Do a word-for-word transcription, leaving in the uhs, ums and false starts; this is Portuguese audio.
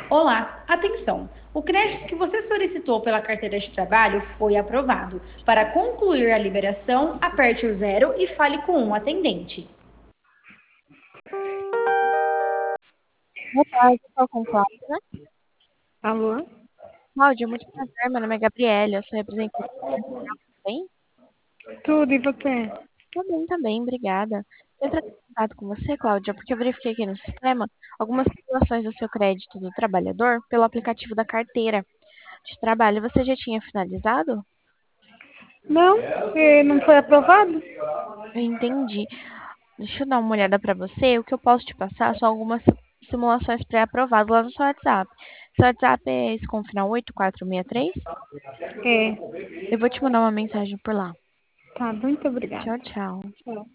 Olá, atenção! O crédito que você solicitou pela carteira de trabalho foi aprovado. Para concluir a liberação, aperte o zero e fale com um atendente. Boa tarde, estou com Cláudia, né? Alô? Cláudia, muito prazer, meu nome é Gabriela, eu sou representante comercial, tudo bem? Tudo, e você? Tô bem também, obrigada. Eu entrei em contato com você, Cláudia, porque eu verifiquei aqui no sistema algumas situações do seu crédito do trabalhador pelo aplicativo da carteira de trabalho. Você já tinha finalizado? Não, eh, não foi aprovado? Eu entendi. Deixa eu dar uma olhada para você. O que eu posso te passar são algumas simulações pré-aprovadas lá no seu WhatsApp. Seu WhatsApp é esse com o final oito quatro seis três? É. Eu vou te mandar uma mensagem por lá. Tá, muito obrigada. Tchau, tchau. Tchau.